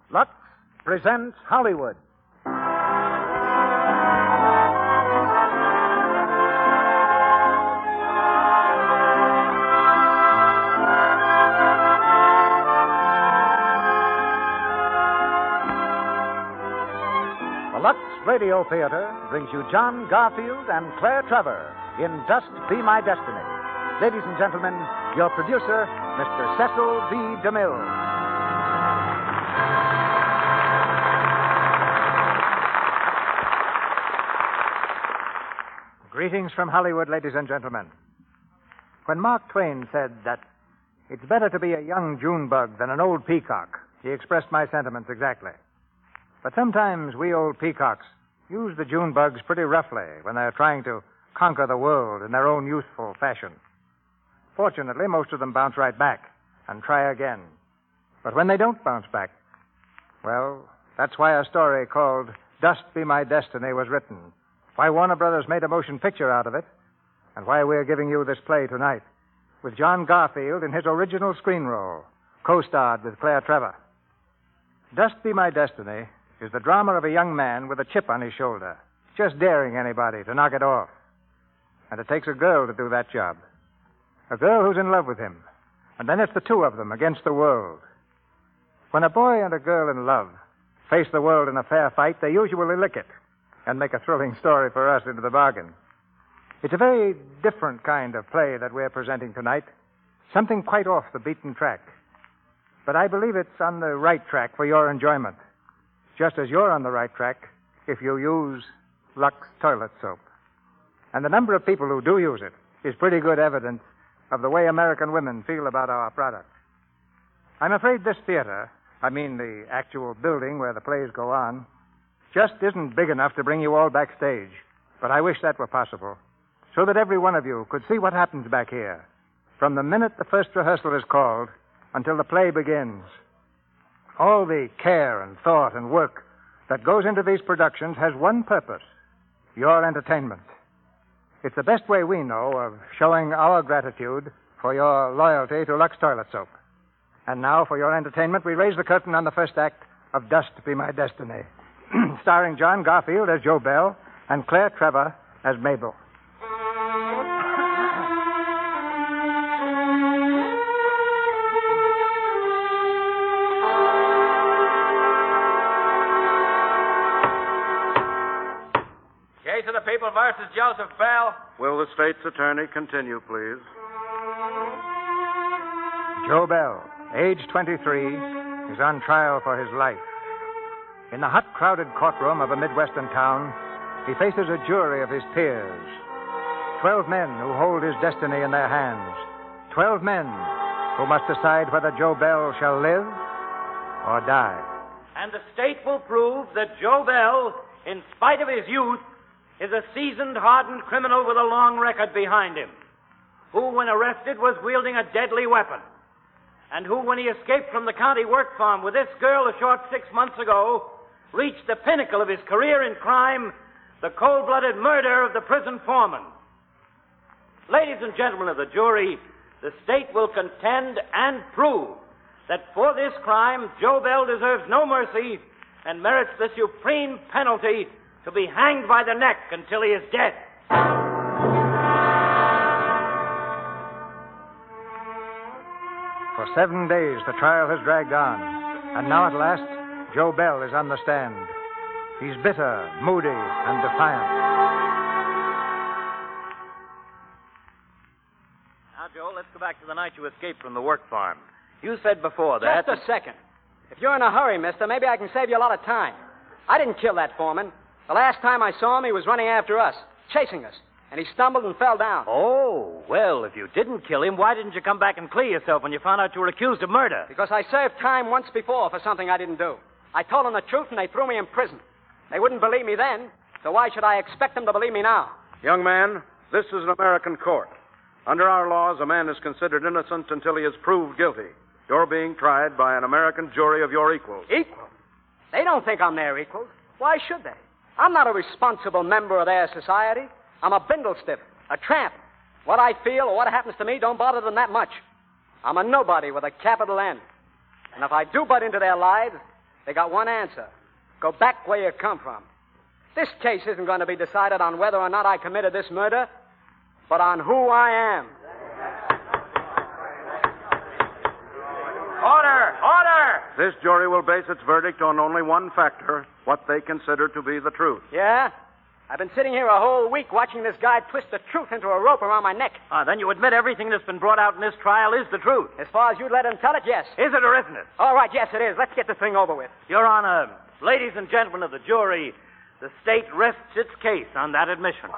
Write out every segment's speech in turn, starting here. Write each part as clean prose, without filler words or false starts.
Lux presents Hollywood. The Lux Radio Theater brings you John Garfield and Claire Trevor in Dust Be My Destiny. Ladies and gentlemen, your producer, Mr. Cecil B. DeMille. Greetings from Hollywood, ladies and gentlemen. When Mark Twain said that it's better to be a young June bug than an old peacock, he expressed my sentiments exactly. But sometimes we old peacocks use the June bugs pretty roughly when they're trying to conquer the world in their own useful fashion. Fortunately, most of them bounce right back and try again. But when they don't bounce back, well, that's why a story called Dust Be My Destiny was written, why Warner Brothers made a motion picture out of it, and why we're giving you this play tonight, with John Garfield in his original screen role, co-starred with Claire Trevor. Dust Be My Destiny is the drama of a young man with a chip on his shoulder, just daring anybody to knock it off. And it takes a girl to do that job. A girl who's in love with him. And then it's the two of them against the world. When a boy and a girl in love face the world in a fair fight, they usually lick it and make a thrilling story for us into the bargain. It's a very different kind of play that we're presenting tonight, something quite off the beaten track. But I believe it's on the right track for your enjoyment, just as you're on the right track if you use Lux toilet soap. And the number of people who do use it is pretty good evidence of the way American women feel about our product. I'm afraid this theater, I mean the actual building where the plays go on, just isn't big enough to bring you all backstage. But I wish that were possible, so that every one of you could see what happens back here, from the minute the first rehearsal is called until the play begins. All the care and thought and work that goes into these productions has one purpose: your entertainment. It's the best way we know of showing our gratitude for your loyalty to Lux Toilet Soap. And now, for your entertainment, we raise the curtain on the first act of Dust Be My Destiny, starring John Garfield as Joe Bell and Claire Trevor as Mabel. Case of the People versus Joseph Bell. Will the state's attorney continue, please? Joe Bell, age 23, is on trial for his life. In the hot, crowded courtroom of a Midwestern town, he faces a jury of his peers. 12 men who hold his destiny in their hands. 12 men who must decide whether Joe Bell shall live or die. And the state will prove that Joe Bell, in spite of his youth, is a seasoned, hardened criminal with a long record behind him, who, when arrested, was wielding a deadly weapon, and who, when he escaped from the county work farm with this girl a short 6 months ago, reached the pinnacle of his career in crime, the cold-blooded murder of the prison foreman. Ladies and gentlemen of the jury, the state will contend and prove that for this crime, Joe Bell deserves no mercy and merits the supreme penalty to be hanged by the neck until he is dead. For 7 days, the trial has dragged on. And now, at last, Joe Bell is on the stand. He's bitter, moody, and defiant. Now, Joe, let's go back to the night you escaped from the work farm. You said before that... Just a second. If you're in a hurry, mister, maybe I can save you a lot of time. I didn't kill that foreman. The last time I saw him, he was running after us, chasing us, and he stumbled and fell down. Oh, well, if you didn't kill him, why didn't you come back and clear yourself when you found out you were accused of murder? Because I served time once before for something I didn't do. I told them the truth, and they threw me in prison. They wouldn't believe me then, so why should I expect them to believe me now? Young man, this is an American court. Under our laws, a man is considered innocent until he is proved guilty. You're being tried by an American jury of your equals. Equals? They don't think I'm their equals. Why should they? I'm not a responsible member of their society. I'm a bindlestiff, a tramp. What I feel or what happens to me don't bother them that much. I'm a nobody with a capital N. And if I do butt into their lives, They got one answer. Go back where you come from. This case isn't going to be decided on whether or not I committed this murder, but on who I am. Order! Order! This jury will base its verdict on only one factor, what they consider to be the truth. Yeah? I've been sitting here a whole week watching this guy twist the truth into a rope around my neck. Then you admit everything that's been brought out in this trial is the truth. As far as you'd let him tell it, yes. Is it or isn't it? All right, yes, it is. Let's get this thing over with. Your Honor, ladies and gentlemen of the jury, the state rests its case on that admission.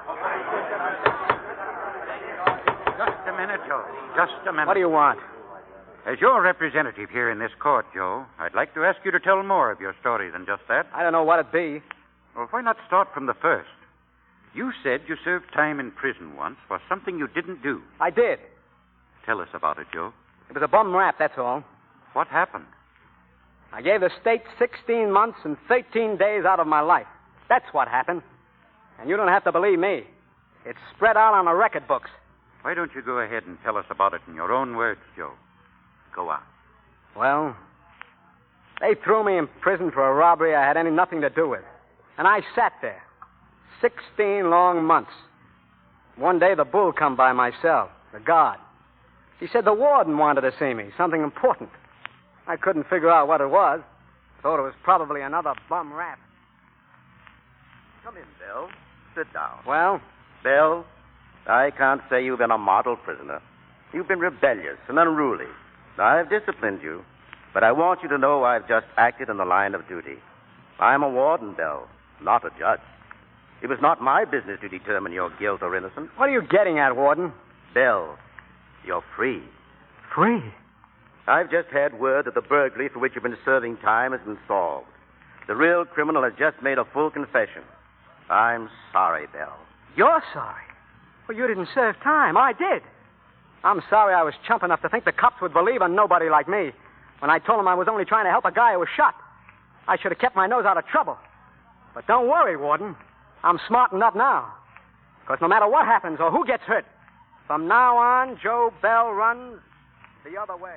Just a minute, Joe. Just a minute. What do you want? As your representative here in this court, Joe, I'd like to ask you to tell more of your story than just that. I don't know what it'd be. Well, why not start from the first? You said you served time in prison once for something you didn't do. I did. Tell us about it, Joe. It was a bum rap, that's all. What happened? I gave the state 16 months and 13 days out of my life. That's what happened. And you don't have to believe me. It's spread out on the record books. Why don't you go ahead and tell us about it in your own words, Joe? Go on. Well, they threw me in prison for a robbery I had nothing to do with. And I sat there. 16 long months. One day the bull come by my cell, the guard. He said the warden wanted to see me, something important. I couldn't figure out what it was. Thought it was probably another bum rap. Come in, Bill. Sit down. Well? Bill, I can't say you've been a model prisoner. You've been rebellious and unruly. I've disciplined you, but I want you to know I've just acted in the line of duty. I'm a warden, Bill, not a judge. It was not my business to determine your guilt or innocence. What are you getting at, Warden? Bill, you're free. Free? I've just had word that the burglary for which you've been serving time has been solved. The real criminal has just made a full confession. I'm sorry, Bill. You're sorry? Well, you didn't serve time. I did. I'm sorry I was chump enough to think the cops would believe a nobody like me when I told them I was only trying to help a guy who was shot. I should have kept my nose out of trouble. But don't worry, Warden. I'm smart enough now. Because no matter what happens or who gets hurt, from now on, Joe Bell runs the other way.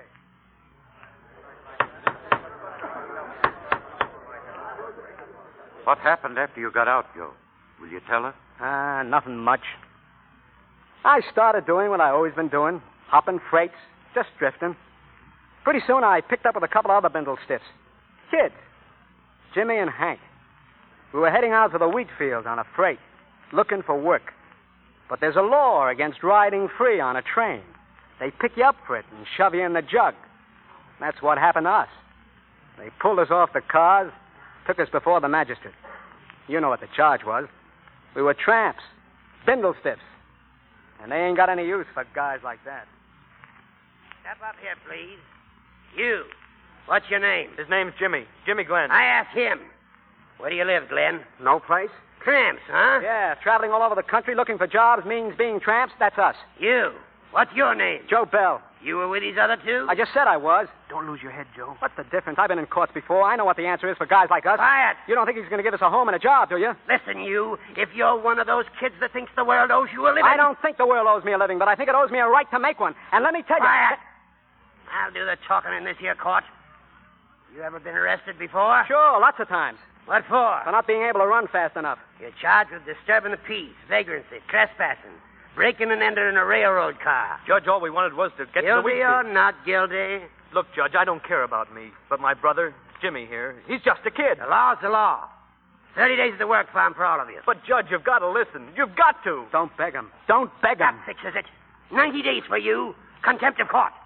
What happened after you got out, Joe? Will you tell us? Nothing much. I started doing what I've always been doing, hopping freights, just drifting. Pretty soon I picked up with a couple of other bindle stiffs. Kids. Jimmy and Hank. We were heading out to the wheat fields on a freight, looking for work. But there's a law against riding free on a train. They pick you up for it and shove you in the jug. That's what happened to us. They pulled us off the cars, took us before the magistrate. You know what the charge was. We were tramps, bindle stiffs. And they ain't got any use for guys like that. Step up here, please. You. What's your name? His name's Jimmy. Jimmy Glenn. I asked him. Where do you live, Glenn? No place? Tramps, huh? Yeah, traveling all over the country looking for jobs means being tramps. That's us. You. What's your name? Joe Bell. You were with these other two? I just said I was. Don't lose your head, Joe. What's the difference? I've been in courts before. I know what the answer is for guys like us. Quiet. You don't think he's going to give us a home and a job, do you? Listen, you. If you're one of those kids that thinks the world owes you a living... I don't think the world owes me a living, but I think it owes me a right to make one. And let me tell you... Quiet. I'll do the talking in this here court. You ever been arrested before? Sure, lots of times. What for? For not being able to run fast enough. You're charged with disturbing the peace, vagrancy, trespassing, breaking and entering a railroad car. Judge, all we wanted was to get to the Guilty wheat or field. not guilty? Look, Judge, I don't care about me, but my brother, Jimmy here, he's just a kid. The law's the law. 30 days of the work farm for all of you. But, Judge, you've got to listen. You've got to. Don't beg him. Don't beg him. That fixes it. 90 days for you. Contempt of court.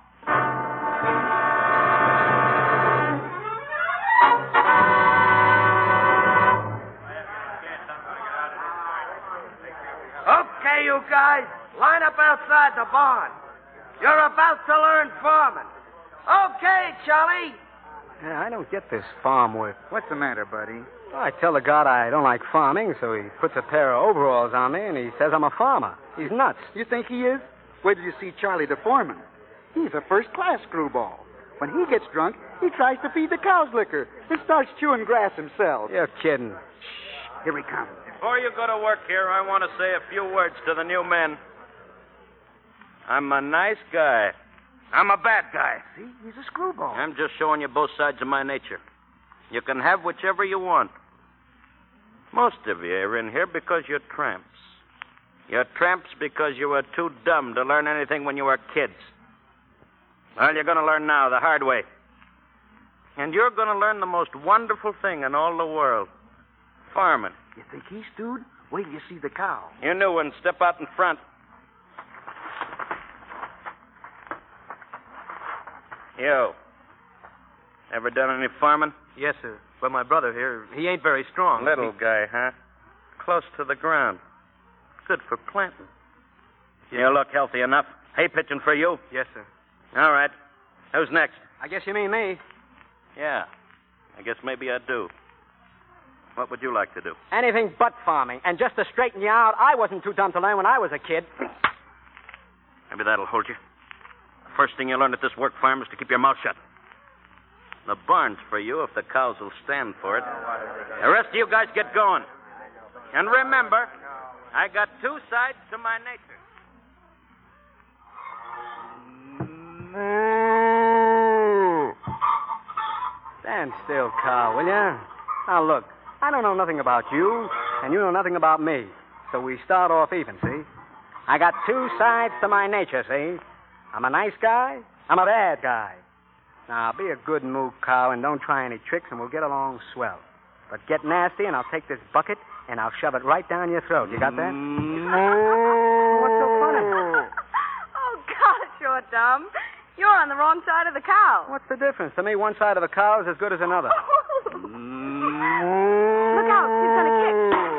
Okay, you guys, line up outside the barn. You're about to learn farming. Okay, Charlie. Yeah, I don't get this farm work. What's the matter, buddy? Well, I tell the guard I don't like farming, so he puts a pair of overalls on me, and he says I'm a farmer. He's nuts. You think he is? Where did you see Charlie the foreman? He's a first-class screwball. When he gets drunk, he tries to feed the cows liquor and starts chewing grass himself. You're kidding. Shh, here he comes. Before you go to work here, I want to say a few words to the new men. I'm a nice guy. I'm a bad guy. See, he's a screwball. I'm just showing you both sides of my nature. You can have whichever you want. Most of you are in here because you're tramps. You're tramps because you were too dumb to learn anything when you were kids. Well, you're going to learn now the hard way. And you're going to learn the most wonderful thing in all the world. Farming. You think he's stewed? Wait till you see the cow. You new ones, step out in front. You. Ever done any farming? Yes, sir. But my brother here, he ain't very strong. Little guy, huh? Close to the ground. Good for planting. You look healthy enough. Hay pitching for you? Yes, sir. All right. Who's next? I guess you mean me. Yeah. I guess maybe I do. What would you like to do? Anything but farming. And just to straighten you out, I wasn't too dumb to learn when I was a kid. Maybe that'll hold you. The first thing you learn at this work farm is to keep your mouth shut. The barn's for you if the cows will stand for it. The rest of you guys get going. And remember, I got two sides to my nature. Stand still, cow, will ya? Now, look, I don't know nothing about you, and you know nothing about me. So we start off even, see? I got two sides to my nature, see? I'm a nice guy, I'm a bad guy. Now, be a good moo cow and don't try any tricks, and we'll get along swell. But get nasty, and I'll take this bucket, and I'll shove it right down your throat. You got that? What's so funny? Oh, gosh, you're dumb. You're on the wrong side of the cow. What's the difference? To me, one side of the cow is as good as another. Look out, he's going to kick.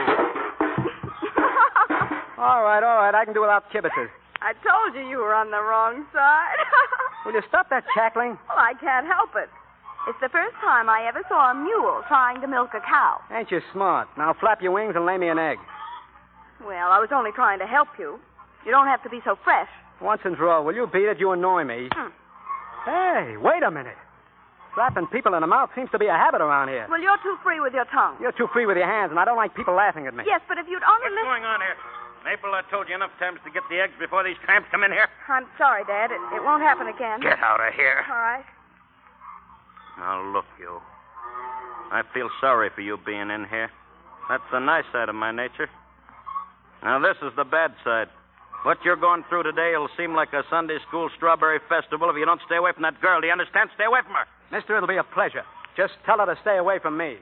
All right, I can do without kibitzes. I told you were on the wrong side. Will you stop that cackling? Well, I can't help it. It's the first time I ever saw a mule trying to milk a cow. Ain't you smart? Now flap your wings and lay me an egg. Well, I was only trying to help you. You don't have to be so fresh. Once and for all, will you beat it? You annoy me. Hey, wait a minute. Slapping people in the mouth seems to be a habit around here. Well, you're too free with your tongue. You're too free with your hands, and I don't like people laughing at me. Yes, but if you'd only What's going on here? Maple, I told you enough times to get the eggs before these tramps come in here. I'm sorry, Dad. It won't happen again. Get out of here. All right. Now, look, you. I feel sorry for you being in here. That's the nice side of my nature. Now, this is the bad side. What you're going through today will seem like a Sunday school strawberry festival if you don't stay away from that girl. Do you understand? Stay away from her. Mister, it'll be a pleasure. Just tell her to stay away from me.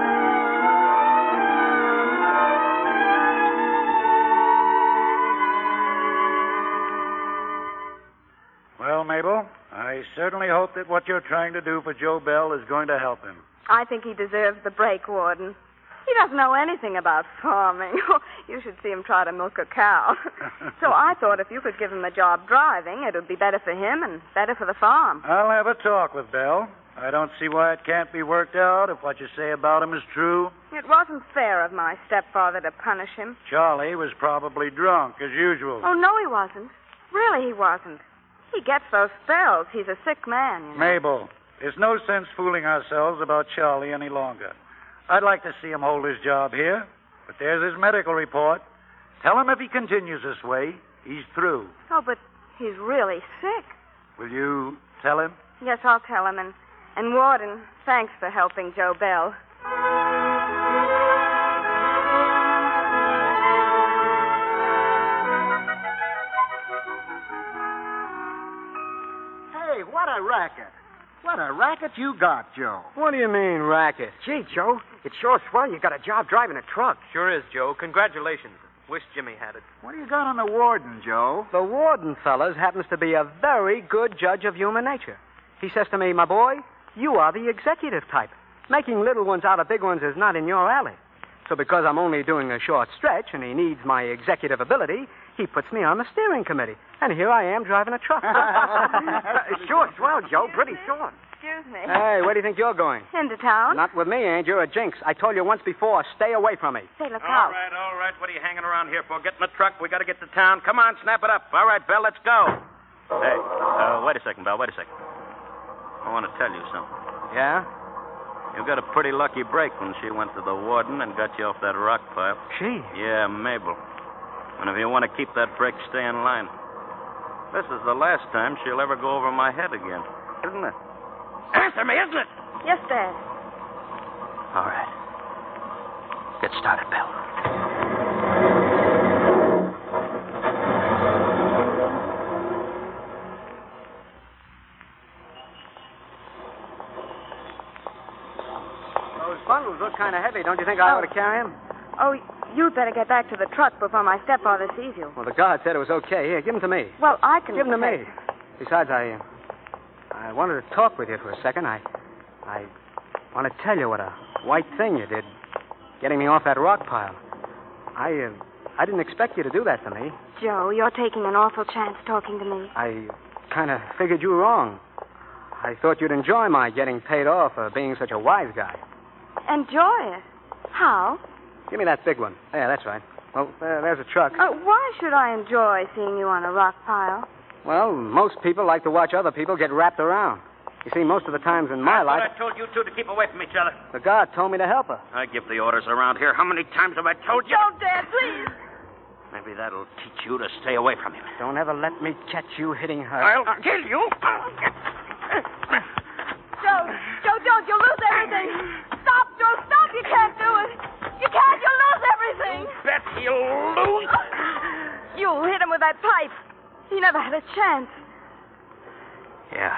Well, Mabel, I certainly hope that what you're trying to do for Joe Bell is going to help him. I think he deserves the break, Warden. He doesn't know anything about farming. You should see him try to milk a cow. So I thought if you could give him a job driving, it would be better for him and better for the farm. I'll have a talk with Bell. I don't see why it can't be worked out if what you say about him is true. It wasn't fair of my stepfather to punish him. Charlie was probably drunk, as usual. Oh, no, he wasn't. Really, he wasn't. He gets those spells. He's a sick man, you know. Mabel, there's no sense fooling ourselves about Charlie any longer. I'd like to see him hold his job here, but there's his medical report. Tell him if he continues this way, he's through. Oh, but he's really sick. Will you tell him? Yes, I'll tell him. And Warden, thanks for helping Joe Bell. Hey, what a racket. What a racket you got, Joe. What do you mean, racket? Gee, Joe, it's sure swell you got a job driving a truck. Sure is, Joe. Congratulations. Wish Jimmy had it. What do you got on the warden, Joe? The warden, fellas, happens to be a very good judge of human nature. He says to me, my boy, you are the executive type. Making little ones out of big ones is not in your alley. So because I'm only doing a short stretch and he needs my executive ability, he puts me on the steering committee. And here I am driving a truck. Sure swell, Joe. Pretty sure. Excuse me. Hey, where do you think you're going? Into town? Not with me, Aunt. You're a jinx. I told you once before, stay away from me. Say, look All out. right. What are you hanging around here for? Get in the truck. We got to get to town. Come on, snap it up. All right, Bell, let's go. Hey, wait a second, Bell. Wait a second. I want to tell you something. Yeah? You got a pretty lucky break when she went to the warden and got you off that rock pile. She? Yeah, Mabel. And if you want to keep that break, stay in line. This is the last time she'll ever go over my head again, isn't it? Answer me, isn't it? Yes, Dad. All right. Get started, Bill. Those bundles look kind of heavy. Don't you think I ought to carry them? Oh, you'd better get back to the truck before my stepfather sees you. Well, the guard said it was okay. Here, give them to me. Well, I can... Give them to me. Besides, I wanted to talk with you for a second. I want to tell you what a white thing you did, getting me off that rock pile. I didn't expect you to do that to me. Joe, you're taking an awful chance talking to me. I kind of figured you wrong. I thought you'd enjoy my getting paid off for being such a wise guy. Enjoy it? How? Give me that big one. Yeah, that's right. Well, there's a truck. Why should I enjoy seeing you on a rock pile? Well, most people like to watch other people get wrapped around. You see, most of the times in my life... I told you two to keep away from each other. The guard told me to help her. I give the orders around here. How many times have I told you? Don't, Dad, please. Maybe that'll teach you to stay away from him. Don't ever let me catch you hitting her. I'll kill you. Joe, don't. You'll lose everything. Stop, Joe, stop. You can't do it. You can't. You'll lose everything. Bet he'll lose. You'll hit him with that pipe. He never had a chance. Yeah,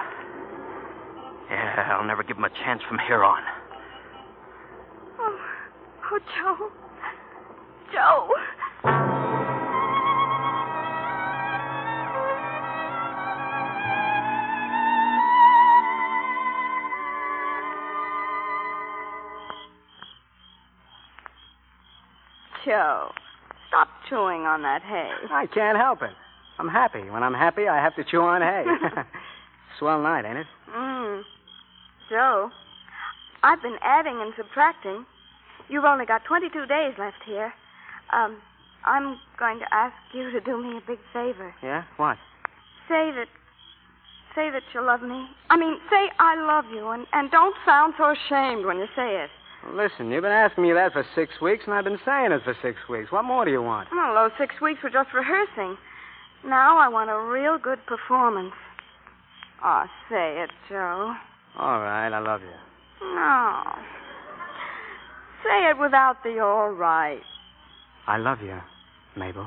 I'll never give him a chance from here on. Oh, Joe. Joe. Joe, stop chewing on that hay. I can't help it. I'm happy. When I'm happy, I have to chew on hay. Swell night, ain't it? Joe, I've been adding and subtracting. You've only got 22 days left here. I'm going to ask you to do me a big favor. Yeah? What? Say that you love me. I mean, say I love you, and don't sound so ashamed when you say it. Well, listen, you've been asking me that for 6 weeks, and I've been saying it for 6 weeks. What more do you want? Well, those 6 weeks were just rehearsing. Now I want a real good performance. Oh, say it, Joe. All right, I love you. No. Say it without the all right. I love you, Mabel.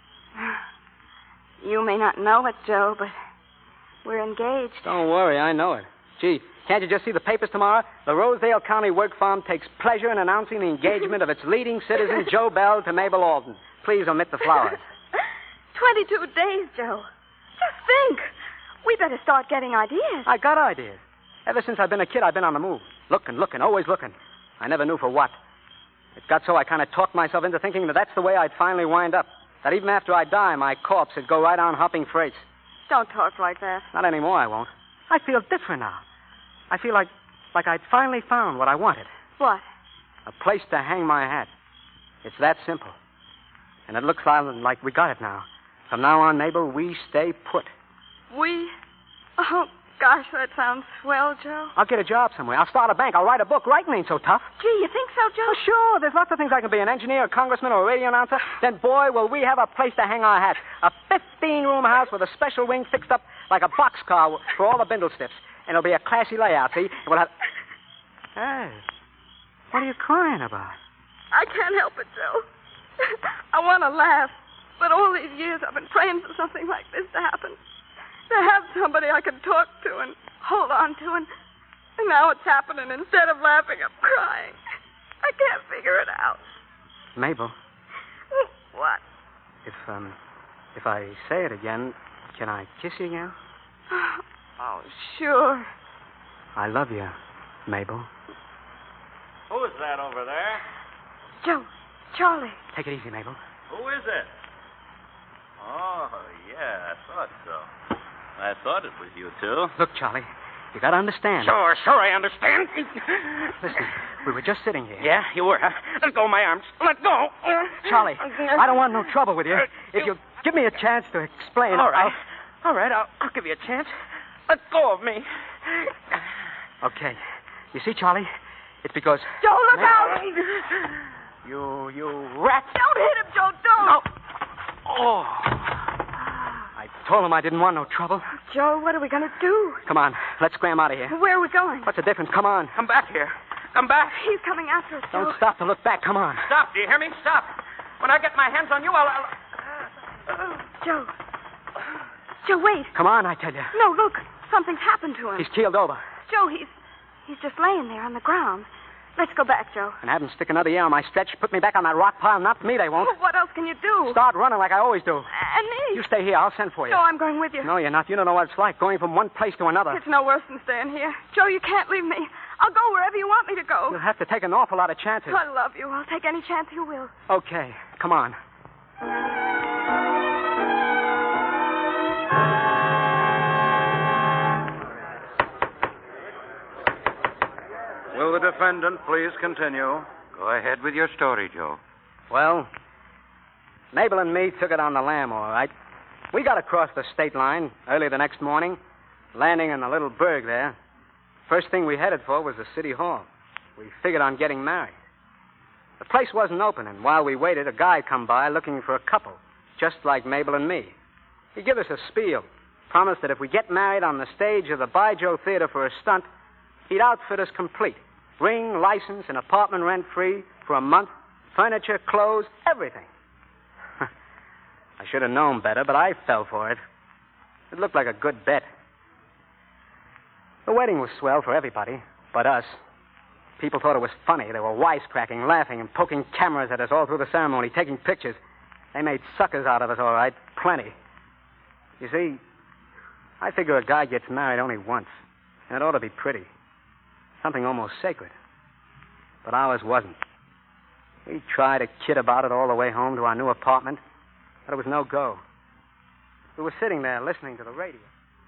You may not know it, Joe, but we're engaged. Don't worry, I know it. Gee, can't you just see the papers tomorrow? The Rosedale County Work Farm takes pleasure in announcing the engagement of its leading citizen, Joe Bell, to Mabel Alden. Please omit the flowers. 22 days, Joe. Just think. We better start getting ideas. I got ideas. Ever since I've been a kid, I've been on the move. Looking, always looking. I never knew for what. It got so I kind of talked myself into thinking that that's the way I'd finally wind up. That even after I die, my corpse would go right on hopping freights. Don't talk like that. Not anymore, I won't. I feel different now. I feel like I'd finally found what I wanted. What? A place to hang my hat. It's that simple. And it looks like we got it now. From now on, Mabel, we stay put. We? Oh, gosh, that sounds swell, Joe. I'll get a job somewhere. I'll start a bank. I'll write a book. Writing ain't so tough. Gee, you think so, Joe? Oh, sure. There's lots of things I can be. An engineer, a congressman, or a radio announcer. Then, boy, will we have a place to hang our hats. A 15-room house with a special wing fixed up like a boxcar for all the bindle stiffs. And it'll be a classy layout, see? And we'll have... Hey, what are you crying about? I can't help it, Joe. I want to laugh. But all these years I've been praying for something like this to happen. To have somebody I can talk to and hold on to. And now it's happening. Instead of laughing, I'm crying. I can't figure it out. Mabel. What? If I say it again, can I kiss you again? Oh, sure. I love you, Mabel. Who's that over there? Joe. Charlie. Take it easy, Mabel. Who is it? Oh, yeah, I thought so. I thought it was you two. Look, Charlie, you gotta understand. Sure, I understand. Listen, we were just sitting here. Yeah, you were, huh? Let go of my arms. Let go. Charlie, I don't want no trouble with you. If you give me a chance to explain... All right, I'll give you a chance. Let go of me. Okay. You see, Charlie, it's because... Joe, look out! You rat. Don't hit him, Joe, don't. No. Oh. I told him I didn't want no trouble. Joe, what are we going to do? Come on, let's scram out of here. Where are we going? What's the difference? Come on. Come back here. Come back. He's coming after us, Joe. Don't stop to look back. Come on. Stop. Do you hear me? Stop. When I get my hands on you, I'll... Joe. Joe, wait. Come on, I tell you. No, look. Something's happened to him. He's keeled over. Joe, he's just laying there on the ground. Let's go back, Joe. And have them stick another ear on my stretch. Put me back on that rock pile. Not me, they won't. Well, what else can you do? Start running like I always do. And me. You stay here. I'll send for you. No, I'm going with you. No, you're not. You don't know what it's like going from one place to another. It's no worse than staying here. Joe, you can't leave me. I'll go wherever you want me to go. You'll have to take an awful lot of chances. I love you. I'll take any chance you will. Okay. Come on. Will the defendant please continue? Go ahead with your story, Joe. Well, Mabel and me took it on the lam, all right. We got across the state line early the next morning, landing in a little burg there. First thing we headed for was the city hall. We figured on getting married. The place wasn't open, and while we waited, a guy come by looking for a couple, just like Mabel and me. He gave us a spiel, promised that if we get married on the stage of the Baijo Theater for a stunt, he'd outfit us complete. Ring, license, and apartment rent-free for a month, furniture, clothes, everything. I should have known better, but I fell for it. It looked like a good bet. The wedding was swell for everybody, but us. People thought it was funny. They were wisecracking, laughing, and poking cameras at us all through the ceremony, taking pictures. They made suckers out of us, all right. Plenty. You see, I figure a guy gets married only once, and it ought to be pretty. Something almost sacred. But ours wasn't. We tried to kid about it all the way home to our new apartment, but it was no go. We were sitting there listening to the radio.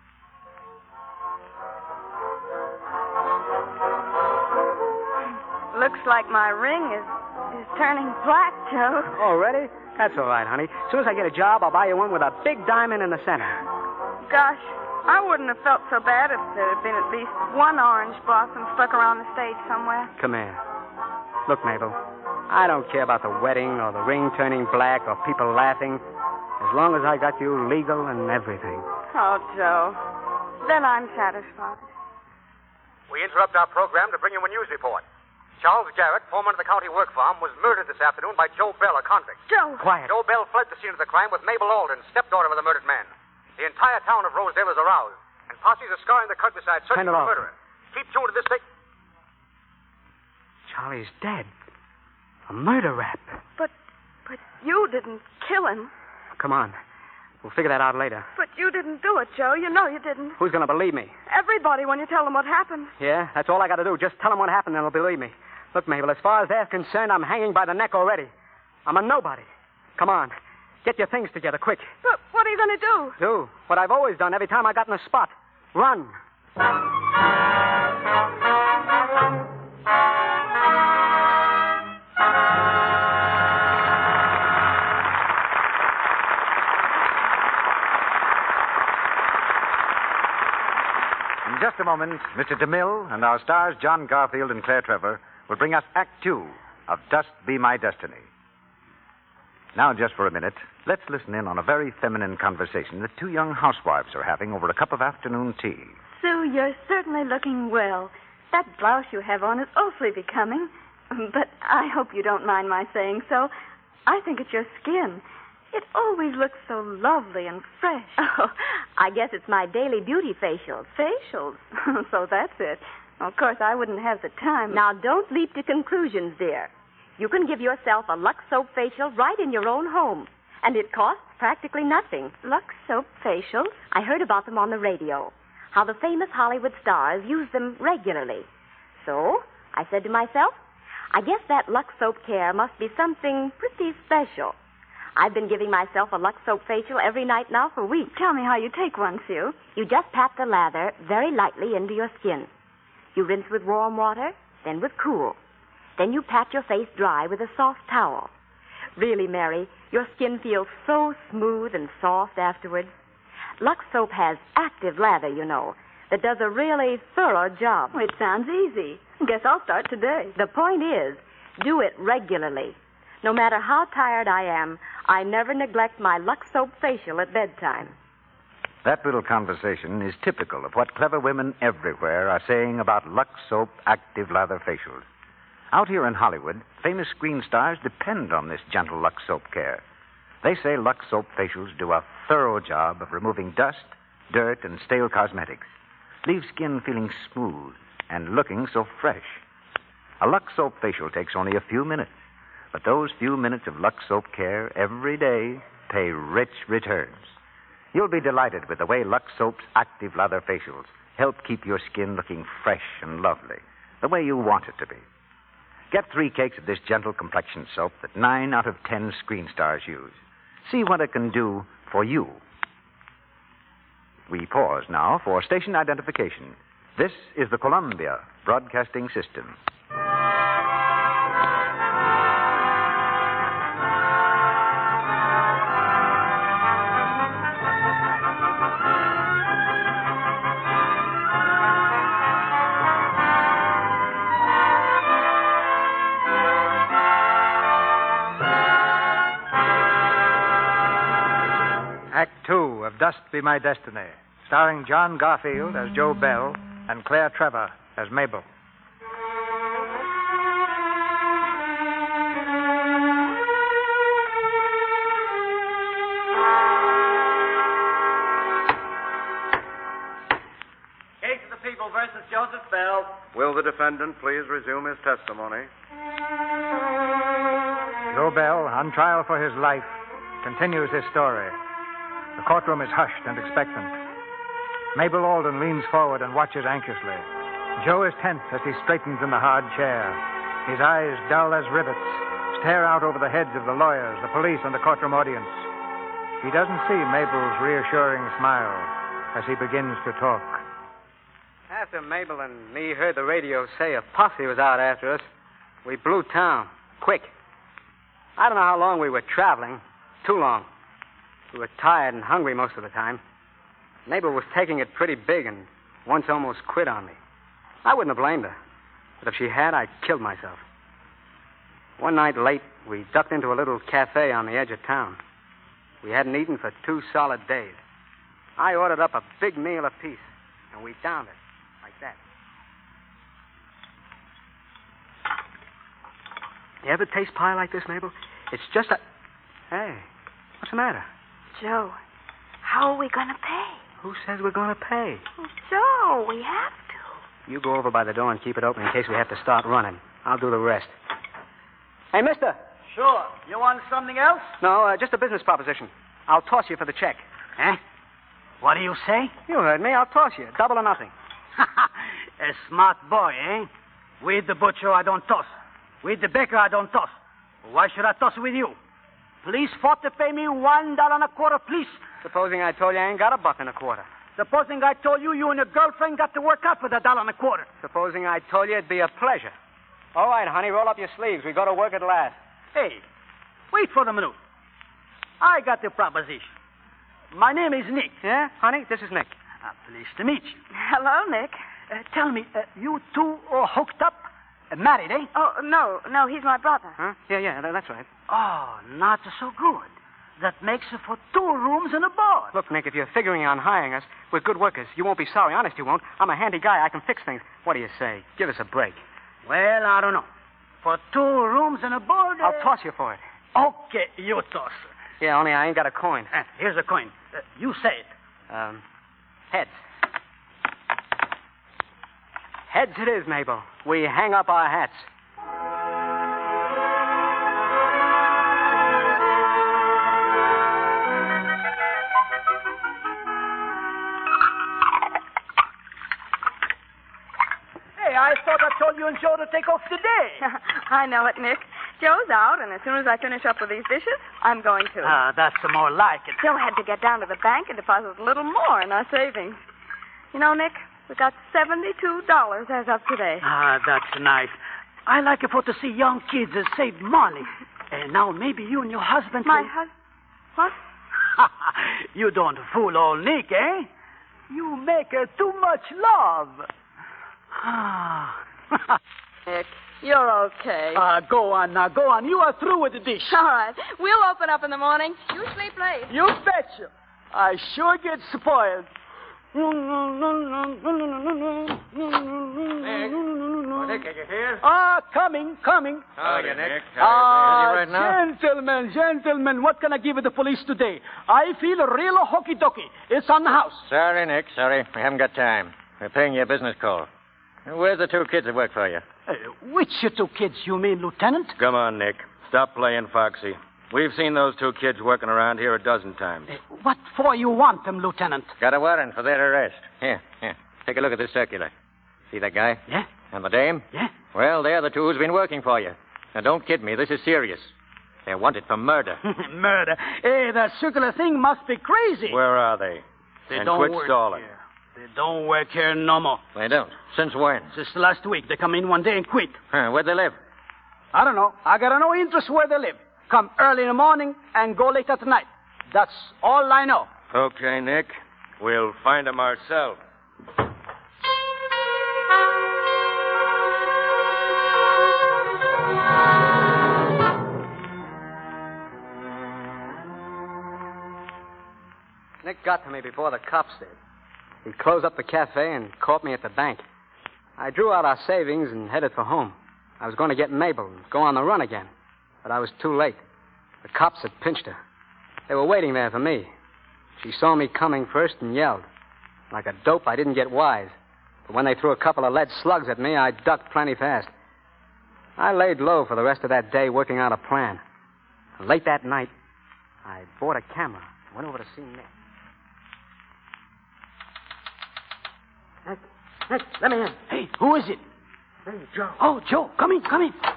Looks like my ring is turning black, Joe. Already? That's all right, honey. As soon as I get a job, I'll buy you one with a big diamond in the center. Gosh, I wouldn't have felt so bad if there had been at least one orange blossom stuck around the stage somewhere. Come here. Look, Mabel, I don't care about the wedding or the ring turning black or people laughing, as long as I got you legal and everything. Oh, Joe. Then I'm satisfied. We interrupt our program to bring you a news report. Charles Garrett, foreman of the county work farm, was murdered this afternoon by Joe Bell, a convict. Joe! Quiet. Joe Bell fled the scene of the crime with Mabel Alden, stepdaughter of the murdered man. The entire town of Rosedale is aroused, and posses are scouring the countryside searching for the murderer. Keep tuned to this thing. Charlie's dead. A murder rap. But you didn't kill him. Come on. We'll figure that out later. But you didn't do it, Joe. You know you didn't. Who's going to believe me? Everybody when you tell them what happened. Yeah, that's all I got to do. Just tell them what happened and they'll believe me. Look, Mabel, as far as they're concerned, I'm hanging by the neck already. I'm a nobody. Come on. Get your things together, quick. But what are you going to do? Do what I've always done every time I got in a spot. Run. In just a moment, Mr. DeMille and our stars, John Garfield and Claire Trevor, will bring us Act 2 of Dust Be My Destiny. Now, just for a minute, let's listen in on a very feminine conversation that two young housewives are having over a cup of afternoon tea. Sue, you're certainly looking well. That blouse you have on is awfully becoming. But I hope you don't mind my saying so. I think it's your skin. It always looks so lovely and fresh. Oh, I guess it's my daily beauty facials. Facials? So that's it. Of course, I wouldn't have the time. Now, don't leap to conclusions, dear. You can give yourself a Lux Soap facial right in your own home. And it costs practically nothing. Lux Soap facials? I heard about them on the radio. How the famous Hollywood stars use them regularly. So, I said to myself, I guess that Lux Soap care must be something pretty special. I've been giving myself a Lux Soap facial every night now for weeks. Tell me how you take one, Sue. You just pat the lather very lightly into your skin. You rinse with warm water, then with cool. Then you pat your face dry with a soft towel. Really, Mary, your skin feels so smooth and soft afterwards. Lux Soap has active lather, you know, that does a really thorough job. It sounds easy. Guess I'll start today. The point is, do it regularly. No matter how tired I am, I never neglect my Lux Soap facial at bedtime. That little conversation is typical of what clever women everywhere are saying about Lux Soap active lather facials. Out here in Hollywood, famous screen stars depend on this gentle Lux Soap care. They say Lux Soap facials do a thorough job of removing dust, dirt, and stale cosmetics. Leave skin feeling smooth and looking so fresh. A Lux Soap facial takes only a few minutes, but those few minutes of Lux Soap care every day pay rich returns. You'll be delighted with the way Lux Soap's active lather facials help keep your skin looking fresh and lovely, the way you want it to be. Get 3 cakes of this gentle complexion soap that 9 out of 10 screen stars use. See what it can do for you. We pause now for station identification. This is the Columbia Broadcasting System. Act 2 of Dust Be My Destiny, starring John Garfield as Joe Bell and Claire Trevor as Mabel. Case of the People versus Joseph Bell. Will the defendant please resume his testimony? Joe Bell, on trial for his life, continues his story. The courtroom is hushed and expectant. Mabel Alden leans forward and watches anxiously. Joe is tense as he straightens in the hard chair. His eyes, dull as rivets, stare out over the heads of the lawyers, the police, and the courtroom audience. He doesn't see Mabel's reassuring smile as he begins to talk. After Mabel and me heard the radio say a posse was out after us, we blew town, quick. I don't know how long we were traveling. Too long. We were tired and hungry most of the time. Mabel was taking it pretty big and once almost quit on me. I wouldn't have blamed her. But if she had, I'd killed myself. One night late, we ducked into a little cafe on the edge of town. We hadn't eaten for 2 solid days. I ordered up a big meal apiece, and we downed it like that. You ever taste pie like this, Mabel? It's just a... Hey, what's the matter? Joe, how are we going to pay? Who says we're going to pay? Oh, Joe, we have to. You go over by the door and keep it open in case we have to start running. I'll do the rest. Hey, mister. Sure. You want something else? No, just a business proposition. I'll toss you for the check. Eh? What do you say? You heard me. I'll toss you. Double or nothing. A smart boy, eh? With the butcher, I don't toss. With the baker, I don't toss. Why should I toss with you? Police fought to pay me $1.25, please. Supposing I told you I ain't got $1.25. Supposing I told you and your girlfriend got to work out for the $1.25. Supposing I told you it'd be a pleasure. All right, honey, roll up your sleeves. We go to work at last. Hey, wait for a minute. I got the proposition. My name is Nick. Yeah, honey? This is Nick. Pleased to meet you. Hello, Nick. Tell me, you two are hooked up? Married, eh? Oh, no, he's my brother. Huh? Yeah, that's right. Oh, not so good. That makes it for 2 rooms and a board. Look, Nick, if you're figuring on hiring us, we're good workers. You won't be sorry. Honest, you won't. I'm a handy guy. I can fix things. What do you say? Give us a break. Well, I don't know. For 2 rooms and a board... I'll toss you for it. Okay, you toss. Yeah, only I ain't got a coin. Here's a coin. You say it. Heads. Heads it is, Mabel. We hang up our hats. Hey, I thought I told you and Joe to take off today. I know it, Nick. Joe's out, and as soon as I finish up with these dishes, I'm going to. That's more like it. Joe had to get down to the bank and deposit a little more in our savings. You know, Nick, we got $72 as of today. That's nice. I like it for to see young kids save money. And now maybe you and your husband... My husband? What? You don't fool old Nick, eh? You make too much love. Nick, you're okay. Go on now, go on. You are through with the dish. All right. We'll open up in the morning. You sleep late. You betcha. I sure get spoiled. Nick, are you here? Ah, coming. Howdy, Nick. Right now? Gentlemen, what can I give the police today? I feel real hokey-dokey. It's on the house. Sorry, Nick. Sorry. We haven't got time. We're paying you a business call. Where's the two kids that work for you? Which two kids? You mean, Lieutenant? Come on, Nick. Stop playing foxy. We've seen those two kids working around here a dozen times. What for you want them, Lieutenant? Got a warrant for their arrest. Here. Take a look at this circular. See that guy? Yeah. And the dame? Yeah. Well, they're the two who's been working for you. Now, don't kid me. This is serious. They're wanted for murder. Murder? Hey, that circular thing must be crazy. Where are they? They and don't quit work stalling. here. They don't work here no more. They don't. Since when? Since last week. They come in one day and quit. Where'd they live? I don't know. I got no interest where they live. Come early in the morning and go late at night. That's all I know. Okay, Nick. We'll find them ourselves. Nick got to me before the cops did. He closed up the cafe and caught me at the bank. I drew out our savings and headed for home. I was going to get Mabel and go on the run again, but I was too late. The cops had pinched her. They were waiting there for me. She saw me coming first and yelled. Like a dope, I didn't get wise. But when they threw a couple of lead slugs at me, I ducked plenty fast. I laid low for the rest of that day working out a plan. Late that night, I bought a camera and went over to see Nick. Nick, let me in. Hey, who is it? Hey, Joe. Oh, Joe, come in.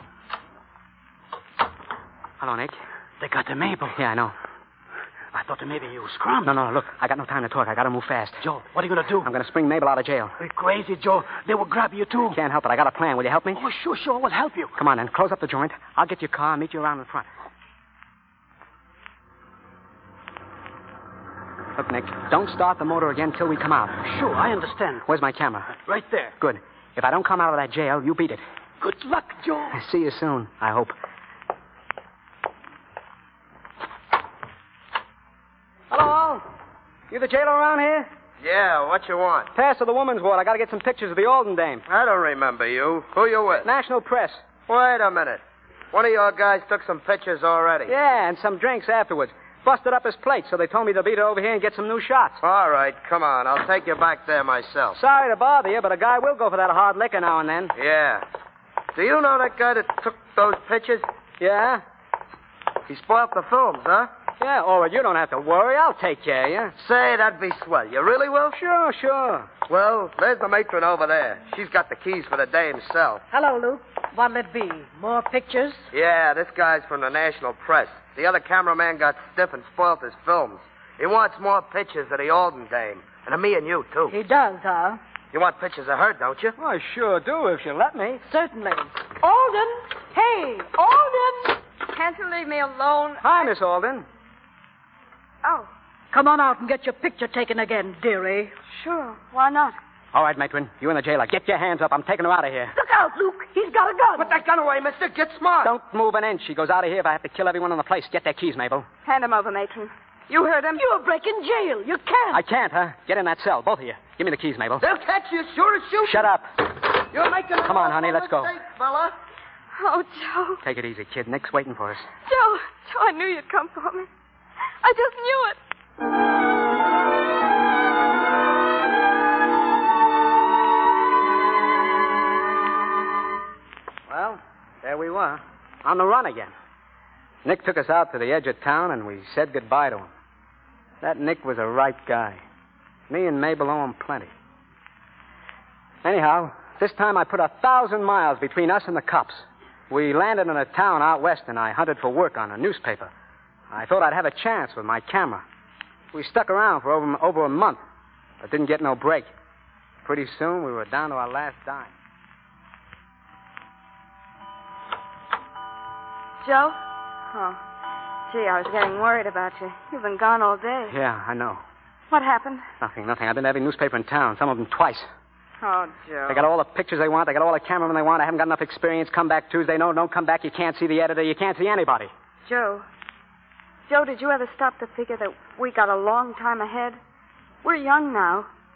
Hello, Nick. They got the Mabel. Yeah, I know. I thought maybe you scrummed. No, look, I got no time to talk. I got to move fast. Joe, what are you going to do? I'm going to spring Mabel out of jail. You're crazy, Joe. They will grab you, too. Can't help it. I got a plan. Will you help me? Oh, sure. We'll help you. Come on, then. Close up the joint. I'll get your car and meet you around in front. Look, Nick, don't start the motor again till we come out. Sure, I understand. Where's my camera? Right there. Good. If I don't come out of that jail, you beat it. Good luck, Joe. See you soon, I hope. Hello? You the jailer around here? Yeah, what you want? Pass of the woman's ward. I got to get some pictures of the Alden dame. I don't remember you. Who you with? National Press. Wait a minute. One of your guys took some pictures already. Yeah, and some drinks afterwards. Busted up his plate, so they told me to beat her over here and get some new shots. All right, come on. I'll take you back there myself. Sorry to bother you, but a guy will go for that hard liquor now and then. Yeah. Do you know that guy that took those pictures? Yeah? He spoiled the films, huh? Yeah, all right, you don't have to worry. I'll take care of you. Say, that'd be swell. You really will? Sure. Well, there's the matron over there. She's got the keys for the dame's cell. Hello, Luke. What'll it be? More pictures? Yeah, this guy's from the National Press. The other cameraman got stiff and spoilt his films. He wants more pictures of the Alden dame. And of me and you, too. He does, huh? You want pictures of her, don't you? I sure do, if you let me. Certainly. Alden! Hey, Alden! Can't you leave me alone? Hi, Miss Alden. Oh, Come on out and get your picture taken again, dearie. sure. Why not? All right, matron. You and the jailer. Get your hands up. I'm taking her out of here. Look out, Luke. He's got a gun. Put that gun away, mister. Get smart. Don't move an inch. She goes out of here if I have to kill everyone in the place. Get their keys, Mabel. Hand him over, matron. You heard him. You're breaking jail. You can't. I can't, huh? Get in that cell, both of you. Give me the keys, Mabel. They'll catch you sure as shoot. Shut up. You're making a Come on, honey, let's go. mistake, fella. Oh, Joe. Take it easy, kid. Nick's waiting for us. Joe, I knew you'd come for me. I just knew it. Well, there we were. On the run again. Nick took us out to the edge of town, and we said goodbye to him. That Nick was a right guy. Me and Mabel owe him plenty. Anyhow, this time I put 1,000 miles between us and the cops. We landed in a town out west, and I hunted for work on a newspaper. I thought I'd have a chance with my camera. We stuck around for over a month, but didn't get no break. Pretty soon, we were down to our last dime. Joe? Oh. Gee, I was getting worried about you. You've been gone all day. Yeah, I know. What happened? Nothing. I've been to every newspaper in town, some of them twice. Oh, Joe. They got all the pictures they want. They got all the cameramen they want. I haven't got enough experience. Come back Tuesday. No, don't come back. You can't see the editor. You can't see anybody. Joe, did you ever stop to figure that we got a long time ahead? We're young now.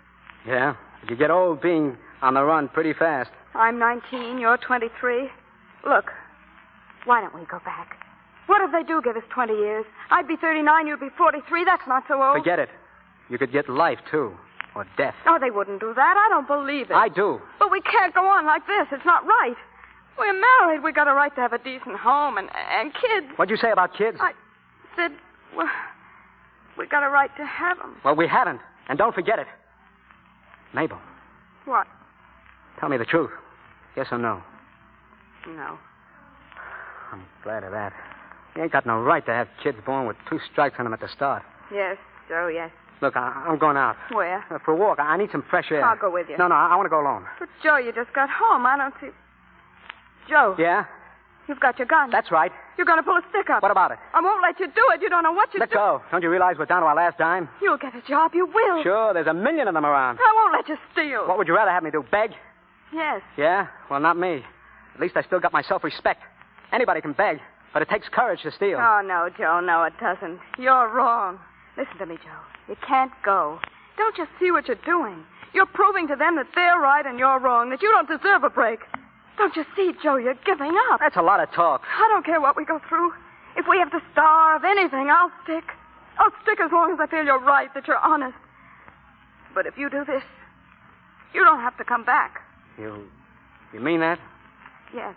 Yeah? But you get old being on the run pretty fast. I'm 19, you're 23. Look, why don't we go back? What if they do give us 20 years? I'd be 39, you'd be 43. That's not so old. Forget it. You could get life, too. Or death. Oh, they wouldn't do that. I don't believe it. I do. But we can't go on like this. It's not right. We're married. We got a right to have a decent home and kids. What'd you say about kids? I said, well, we got a right to have them. Well, we haven't. And don't forget it. Mabel. What? Tell me the truth. Yes or no? No. I'm glad of that. You ain't got no right to have kids born with 2 strikes on them at the start. Yes, Joe, yes. Look, I'm going out. Where? For a walk. I need some fresh air. I'll go with you. No, I want to go alone. But, Joe, you just got home. I don't see... Joe. Yeah? You've got your gun. That's right. You're going to pull a stick up. What about it? I won't let you do it. You don't know what you're doing. Let go. Don't you realize we're down to our last dime? You'll get a job. You will. Sure, there's 1 million of them around. I won't let you steal. What would you rather have me do, beg? Yes. Yeah? Well, not me. At least I still got my self-respect. Anybody can beg, but it takes courage to steal. Oh, no, Joe, no, it doesn't. You're wrong. Listen to me, Joe. You can't go. Don't you see what you're doing? You're proving to them that they're right and you're wrong, that you don't deserve a break. Don't you see, Joe, you're giving up. That's a lot of talk. I don't care what we go through. If we have to starve, anything, I'll stick. I'll stick as long as I feel you're right, that you're honest. But if you do this, you don't have to come back. You mean that? Yes.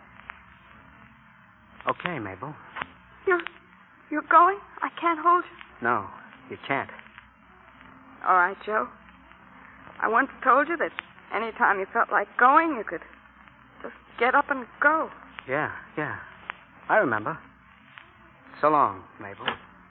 Okay, Mabel. You're going? I can't hold you? No, you can't. All right, Joe. I once told you that any time you felt like going, you could just get up and go. Yeah. I remember. So long, Mabel.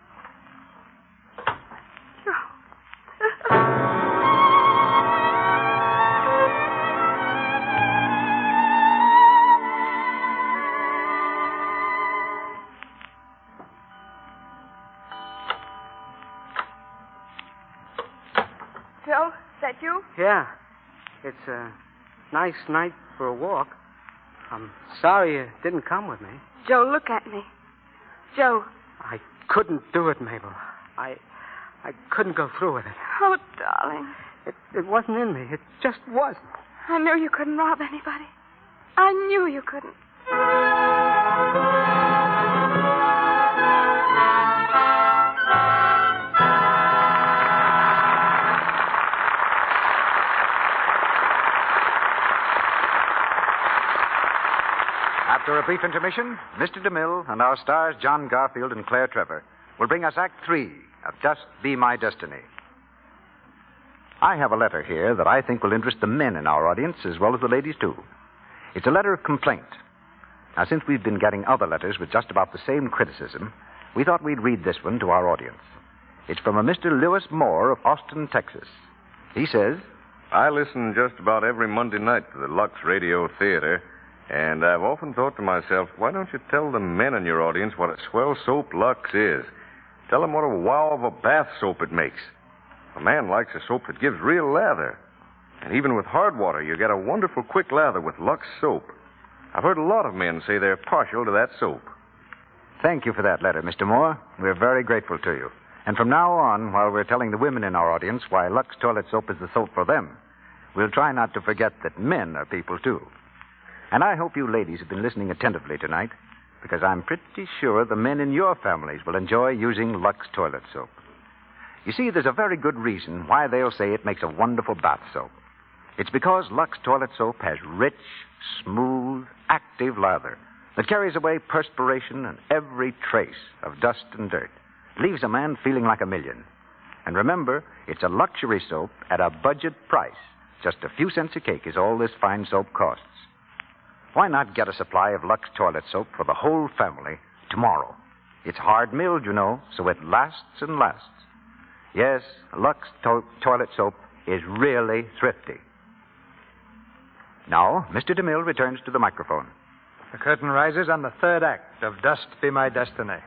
Joe, is that you? Yeah. It's a nice night for a walk. I'm sorry you didn't come with me. Joe, look at me. Joe. I couldn't do it, Mabel. I couldn't go through with it. Oh, darling. It wasn't in me. It just wasn't. I knew you couldn't rob anybody. I knew you couldn't. After a brief intermission, Mr. DeMille and our stars John Garfield and Claire Trevor will bring us Act 3 of Just Be My Destiny. I have a letter here that I think will interest the men in our audience as well as the ladies, too. It's a letter of complaint. Now, since we've been getting other letters with just about the same criticism, we thought we'd read this one to our audience. It's from a Mr. Lewis Moore of Austin, Texas. He says, I listen just about every Monday night to the Lux Radio Theater, and I've often thought to myself, why don't you tell the men in your audience what a swell soap Lux is? Tell them what a wow of a bath soap it makes. A man likes a soap that gives real lather. And even with hard water, you get a wonderful quick lather with Lux soap. I've heard a lot of men say they're partial to that soap. Thank you for that letter, Mr. Moore. We're very grateful to you. And from now on, while we're telling the women in our audience why Lux toilet soap is the soap for them, we'll try not to forget that men are people, too. And I hope you ladies have been listening attentively tonight, because I'm pretty sure the men in your families will enjoy using Lux toilet soap. You see, there's a very good reason why they'll say it makes a wonderful bath soap. It's because Lux toilet soap has rich, smooth, active lather that carries away perspiration and every trace of dust and dirt. Leaves a man feeling like a million. And remember, it's a luxury soap at a budget price. Just a few cents a cake is all this fine soap costs. Why not get a supply of Lux toilet soap for the whole family tomorrow? It's hard milled, you know, so it lasts and lasts. Yes, Lux toilet soap is really thrifty. Now, Mr. DeMille returns to the microphone. The curtain rises on the third act of Dust Be My Destiny.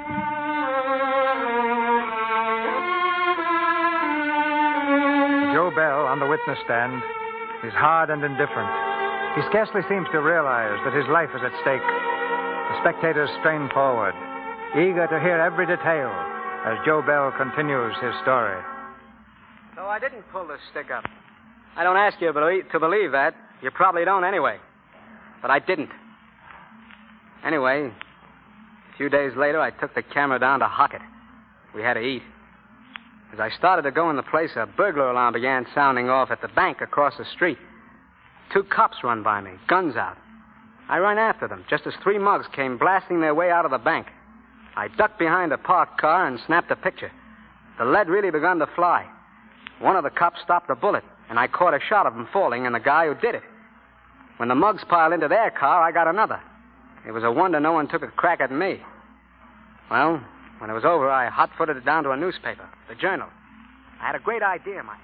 Joe Bell, on the witness stand, is hard and indifferent. He scarcely seems to realize that his life is at stake. The spectators strain forward, eager to hear every detail as Joe Bell continues his story. So I didn't pull the stick up. I don't ask you to believe that. You probably don't anyway. But I didn't. Anyway, a few days later, I took the camera down to Hockett. We had to eat. As I started to go in the place, a burglar alarm began sounding off at the bank across the street. 2 cops run by me, guns out. I ran after them, just as 3 mugs came blasting their way out of the bank. I ducked behind a parked car and snapped a picture. The lead really begun to fly. One of the cops stopped a bullet, and I caught a shot of him falling and the guy who did it. When the mugs piled into their car, I got another. It was a wonder no one took a crack at me. Well, when it was over, I hot-footed it down to a newspaper, the Journal. I had a great idea, Mike.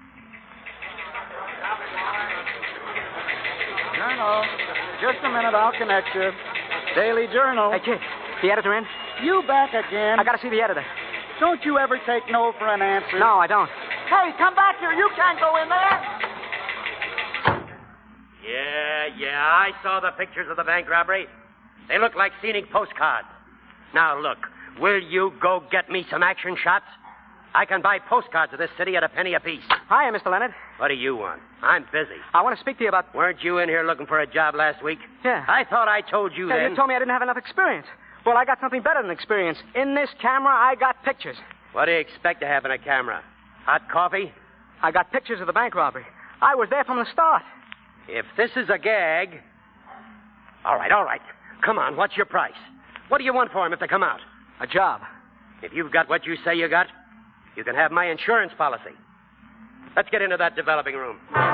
Journal. Just a minute, I'll connect you. Daily Journal. Hey, kid, the editor in? You back again? I gotta see the editor. Don't you ever take no for an answer? No, I don't. Hey, come back here. You can't go in there. Yeah, I saw the pictures of the bank robbery. They look like scenic postcards. Now, look, will you go get me some action shots? I can buy postcards of this city at a penny apiece. Hi, Mr. Leonard. What do you want? I'm busy. I want to speak to you about... Weren't you in here looking for a job last week? Yeah. I thought I told you then. You told me I didn't have enough experience. Well, I got something better than experience. In this camera, I got pictures. What do you expect to have in a camera? Hot coffee? I got pictures of the bank robbery. I was there from the start. If this is a gag... All right. Come on, what's your price? What do you want for them if they come out? A job. If you've got what you say you got, you can have my insurance policy. Let's get into that developing room.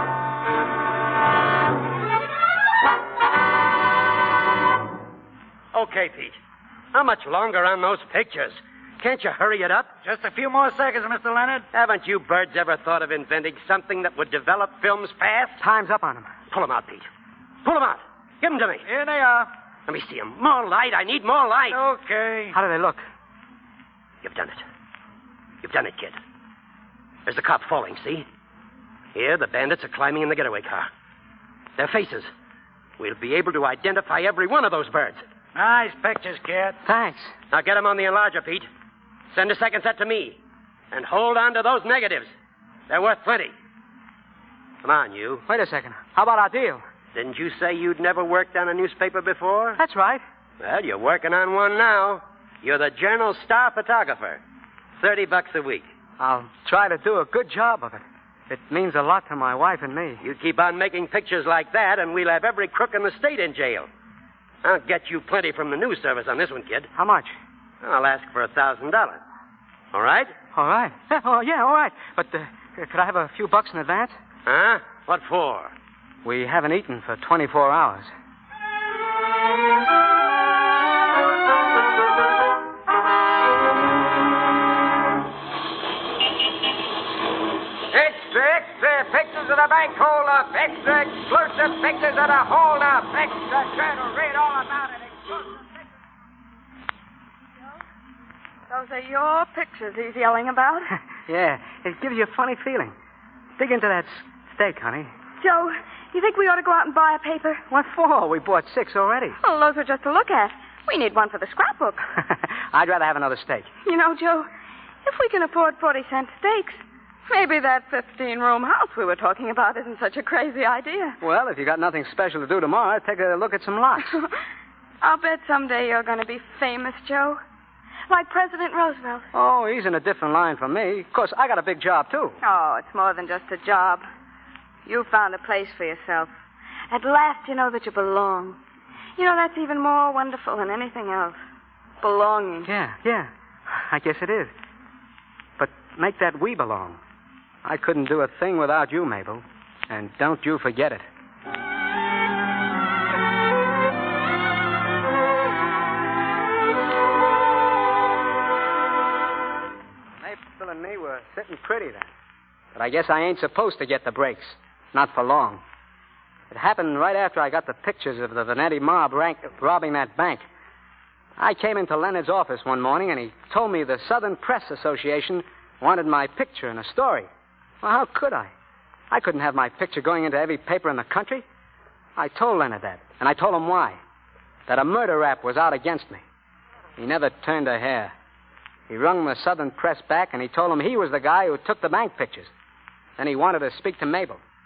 Okay, Pete. How much longer on those pictures? Can't you hurry it up? Just a few more seconds, Mr. Leonard. Haven't you birds ever thought of inventing something that would develop films fast? Time's up on them. Pull them out, Pete. Pull them out. Give them to me. Here they are. Let me see them. More light. I need more light. Okay. How do they look? You've done it. You've done it, kid. There's the cop falling, see? Here, the bandits are climbing in the getaway car. Their faces. We'll be able to identify every one of those birds. Nice pictures, kid. Thanks. Now get them on the enlarger, Pete. Send a second set to me. And hold on to those negatives. They're worth plenty. Come on, you. Wait a second. How about our deal? Didn't you say you'd never worked on a newspaper before? That's right. Well, you're working on one now. You're the Journal star photographer. $30 a week. I'll try to do a good job of it. It means a lot to my wife and me. You keep on making pictures like that, and we'll have every crook in the state in jail. I'll get you plenty from the news service on this one, kid. How much? I'll ask for $1,000. All right? All right. Oh, yeah, all right. But could I have a few bucks in advance? Huh? What for? We haven't eaten for 24 hours. Extra pictures of the bank hold-up. Extra exclusive pictures of the hold-up. Extra Journal. Read all about it. Exclusive pictures. Those are your pictures he's yelling about. Yeah, it gives you a funny feeling. Dig into that steak, honey. Joe, you think we ought to go out and buy a paper? What for? We bought 6 already. Well, those are just to look at. We need one for the scrapbook. I'd rather have another steak. You know, Joe, if we can afford 40-cent steaks, maybe that 15-room house we were talking about isn't such a crazy idea. Well, if you got nothing special to do tomorrow, take a look at some lots. I'll bet someday you're going to be famous, Joe. Like President Roosevelt. Oh, he's in a different line from me. Of course, I got a big job, too. Oh, it's more than just a job. You found a place for yourself. At last you know that you belong. You know, that's even more wonderful than anything else. Belonging. Yeah. I guess it is. But make that we belong. I couldn't do a thing without you, Mabel. And don't you forget it. Mabel and me were sitting pretty then. But I guess I ain't supposed to get the breaks. Not for long. It happened right after I got the pictures of the Vanetti mob robbing that bank. I came into Leonard's office one morning, and he told me the Southern Press Association wanted my picture in a story. Well, how could I? I couldn't have my picture going into every paper in the country. I told Leonard that, and I told him why. That a murder rap was out against me. He never turned a hair. He rung the Southern Press back, and he told him he was the guy who took the bank pictures. Then he wanted to speak to Mabel.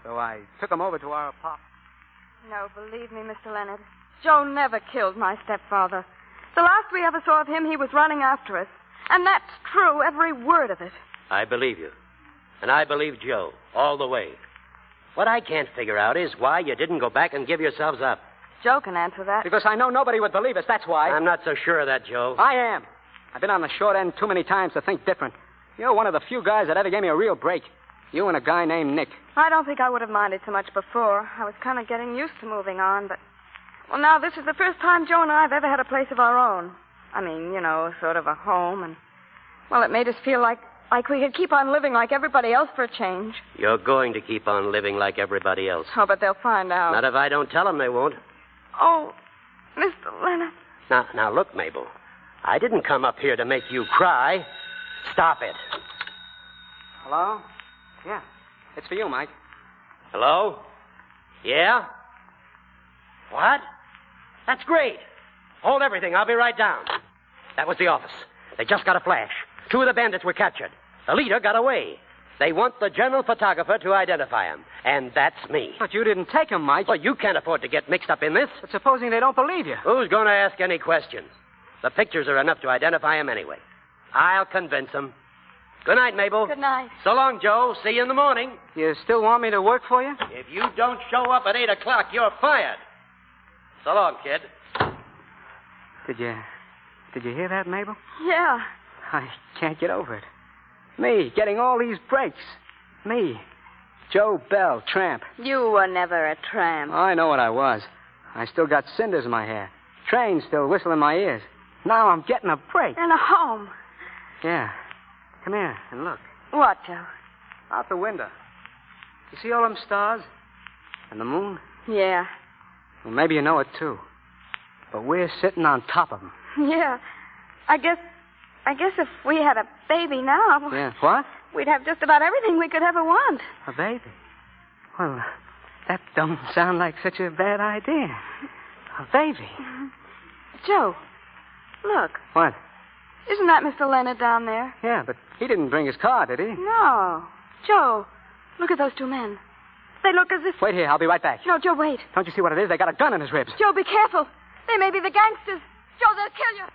So I took him over to our apartment. No, believe me, Mr. Leonard. Joe never killed my stepfather. The last we ever saw of him, he was running after us. And that's true, every word of it. I believe you. And I believe Joe, all the way. What I can't figure out is why you didn't go back and give yourselves up. Joe can answer that. Because I know nobody would believe us, that's why. I'm not so sure of that, Joe. I am. I've been on the short end too many times to think different. You're one of the few guys that ever gave me a real break. You and a guy named Nick. I don't think I would have minded so much before. I was kind of getting used to moving on, but... Well, now, this is the first time Joe and I have ever had a place of our own. I mean, sort of a home, and... Well, it made us feel like we could keep on living like everybody else for a change. You're going to keep on living like everybody else. Oh, but they'll find out. Not if I don't tell them they won't. Oh, Mr. Leonard. Now, look, Mabel. I didn't come up here to make you cry. Stop it. Hello? Yeah. It's for you, Mike. Hello? Yeah? What? That's great. Hold everything. I'll be right down. That was the office. They just got a flash. 2 of the bandits were captured. The leader got away. They want the general photographer to identify him. And that's me. But you didn't take him, Mike. Well, you can't afford to get mixed up in this. But supposing they don't believe you? Who's going to ask any questions? The pictures are enough to identify him anyway. I'll convince them. Good night, Mabel. Good night. So long, Joe. See you in the morning. You still want me to work for you? If you don't show up at 8 o'clock, you're fired. So long, kid. Did you hear that, Mabel? Yeah. I can't get over it. Me, getting all these breaks. Me, Joe Bell, tramp. You were never a tramp. I know what I was. I still got cinders in my hair. Trains still whistle in my ears. Now I'm getting a break. And a home. Yeah. Come here and look. What, Joe? Out the window. You see all them stars? And the moon? Yeah. Well, maybe you know it, too. But we're sitting on top of them. Yeah. I guess if we had a baby now... Yeah, what? We'd have just about everything we could ever want. A baby? Well, that don't sound like such a bad idea. A baby. Joe, look. What? Isn't that Mr. Leonard down there? Yeah, but he didn't bring his car, did he? No. Joe, look at those 2 men. They look as if... Wait here, I'll be right back. No, Joe, wait. Don't you see what it is? They got a gun in his ribs. Joe, be careful. They may be the gangsters. Joe, they'll kill you.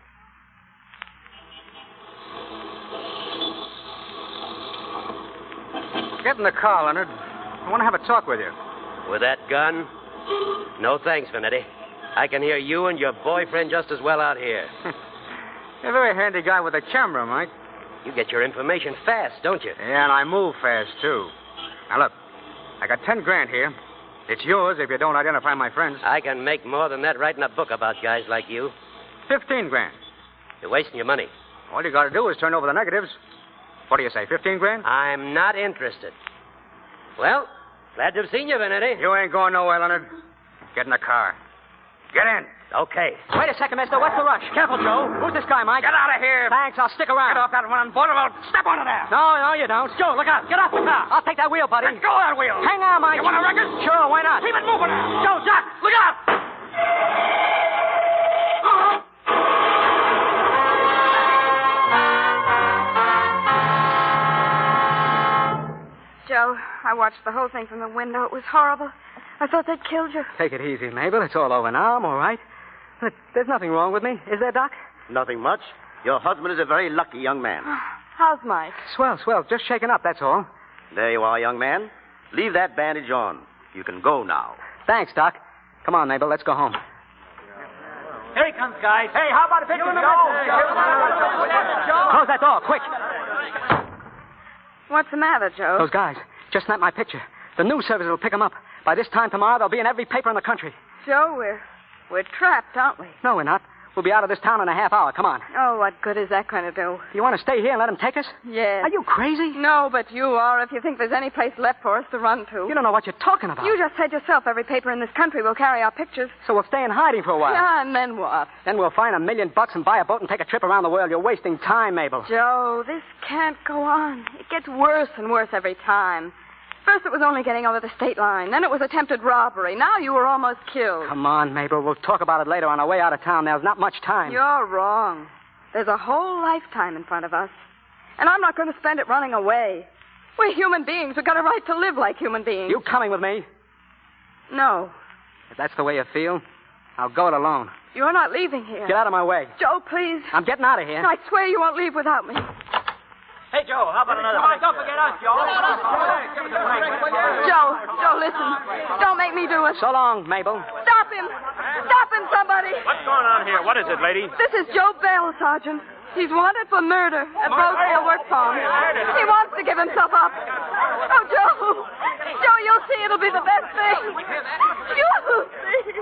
Get in the car, Leonard. I want to have a talk with you. With that gun? No thanks, Vanetti. I can hear you and your boyfriend just as well out here. You're a very handy guy with a camera, Mike. You get your information fast, don't you? Yeah, and I move fast, too. Now, look. I got 10 grand here. It's yours if you don't identify my friends. I can make more than that writing a book about guys like you. 15 grand. You're wasting your money. All you got to do is turn over the negatives. What do you say, 15 grand? I'm not interested. Well, glad to have seen you, Vanetti. You ain't going nowhere, Leonard. Get in the car. Get in. Okay. Wait a second, mister. What's the rush? Careful, Joe. Who's this guy, Mike? Get out of here. Thanks. I'll stick around. Get off that running board or I'll step on it there. No, you don't. Joe, look out. Get off the car. I'll take that wheel, buddy. Let go of that wheel. Hang on, Mike. You want a record? Sure, why not? Keep it moving now. Joe, Doc, look out. Joe, I watched the whole thing from the window. It was horrible. I thought they'd killed you. Take it easy, Mabel. It's all over now. I'm all right. Look, there's nothing wrong with me. Is there, Doc? Nothing much. Your husband is a very lucky young man. How's Mike? Swell. Just shaken up, that's all. There you are, young man. Leave that bandage on. You can go now. Thanks, Doc. Come on, Mabel. Let's go home. Here he comes, guys. Hey, how about a picture? Close that door, quick. What's the matter, Joe? Those guys just snapped my picture. The news service will pick them up. By this time tomorrow, they'll be in every paper in the country. Joe, we're trapped, aren't we? No, we're not. We'll be out of this town in a half hour. Come on. Oh, what good is that going to do? You want to stay here and let them take us? Yes. Are you crazy? No, but you are if you think there's any place left for us to run to. You don't know what you're talking about. You just said yourself every paper in this country will carry our pictures. So we'll stay in hiding for a while. Yeah, and then what? Then we'll find $1 million and buy a boat and take a trip around the world. You're wasting time, Mabel. Joe, this can't go on. It gets worse and worse every time. First it was only getting over the state line. Then it was attempted robbery. Now you were almost killed. Come on, Mabel. We'll talk about it later on our way out of town. There's not much time. You're wrong. There's a whole lifetime in front of us. And I'm not going to spend it running away. We're human beings. We've got a right to live like human beings. You coming with me? No. If that's the way you feel, I'll go it alone. You're not leaving here. Get out of my way. Joe, please. I'm getting out of here. I swear you won't leave without me. Hey, Joe, how about another? Don't forget us, Joe. Joe, listen. Don't make me do it. So long, Mabel. Stop him. Stop him, somebody. What's going on here? What is it, lady? This is Joe Bell, Sergeant. He's wanted for murder at Rosedale Work Farm. He wants to give himself up. Oh, Joe. Joe, you'll see it'll be the best thing. You'll see.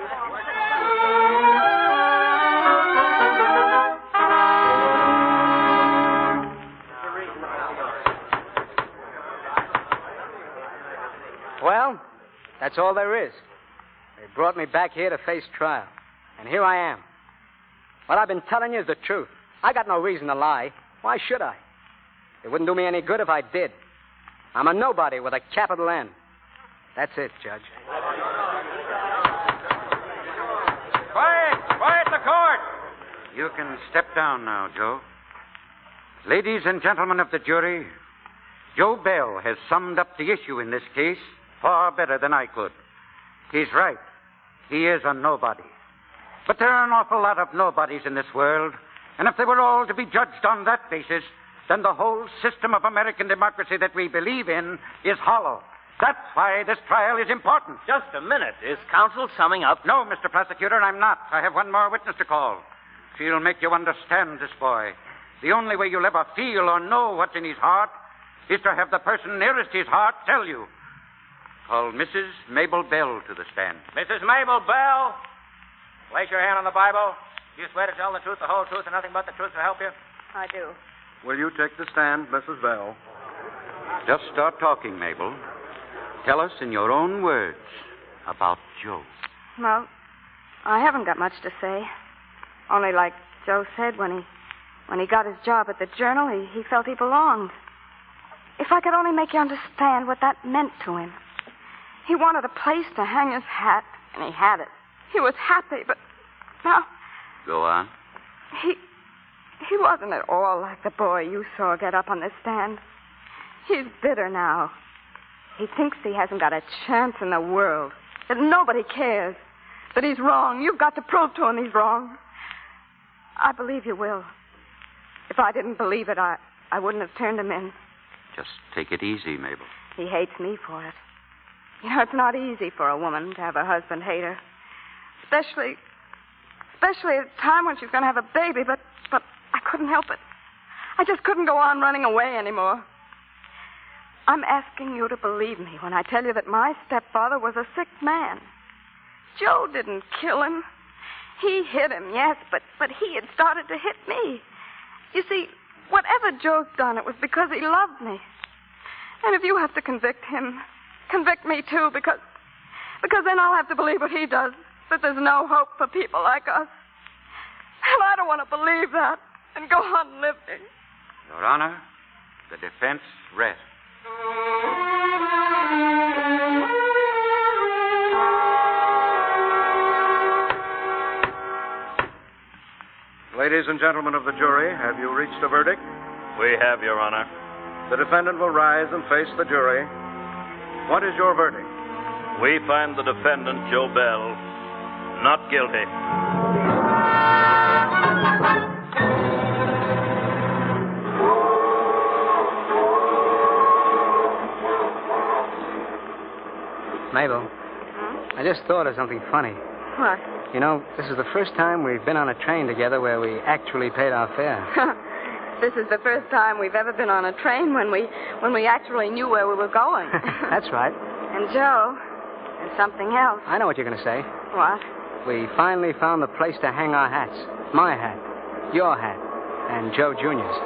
Well, that's all there is. They brought me back here to face trial. And here I am. What I've been telling you is the truth. I got no reason to lie. Why should I? It wouldn't do me any good if I did. I'm a nobody with a capital N. That's it, Judge. Quiet the court! You can step down now, Joe. Ladies and gentlemen of the jury, Joe Bell has summed up the issue in this case far better than I could. He's right. He is a nobody. But there are an awful lot of nobodies in this world, and if they were all to be judged on that basis, then the whole system of American democracy that we believe in is hollow. That's why this trial is important. Just a minute. Is counsel summing up? No, Mr. Prosecutor, I'm not. I have one more witness to call. She'll make you understand this boy. The only way you'll ever feel or know what's in his heart is to have the person nearest his heart tell you. Call Mrs. Mabel Bell to the stand. Mrs. Mabel Bell, place your hand on the Bible. Do you swear to tell the truth, the whole truth, and nothing but the truth to help you? I do. Will you take the stand, Mrs. Bell? Just start talking, Mabel. Tell us in your own words about Joe. Well, I haven't got much to say. Only like Joe said, when he got his job at the Journal, he felt he belonged. If I could only make you understand what that meant to him. He wanted a place to hang his hat, and he had it. He was happy, but now... Go on. He wasn't at all like the boy you saw get up on the stand. He's bitter now. He thinks he hasn't got a chance in the world, that nobody cares, that he's wrong. You've got to prove to him he's wrong. I believe you will. If I didn't believe it, I wouldn't have turned him in. Just take it easy, Mabel. He hates me for it. You know, it's not easy for a woman to have her husband hate her. Especially at a time when she's going to have a baby, but I couldn't help it. I just couldn't go on running away anymore. I'm asking you to believe me when I tell you that my stepfather was a sick man. Joe didn't kill him. He hit him, yes, but he had started to hit me. You see, whatever Joe's done, it was because he loved me. And if you have to convict him, convict me too, because then I'll have to believe what he does, that there's no hope for people like us. And I don't want to believe that and go on living. Your Honor, the defense rests. Ladies and gentlemen of the jury, have you reached a verdict? We have, Your Honor. The defendant will rise and face the jury. What is your verdict? We find the defendant, Joe Bell, not guilty. Mabel, I just thought of something funny. What? You know, this is the first time we've been on a train together where we actually paid our fare. This is the first time we've ever been on a train when we actually knew where we were going. That's right. And Joe, there's something else. I know what you're going to say. What? We finally found the place to hang our hats. My hat, your hat, and Joe Jr.'s.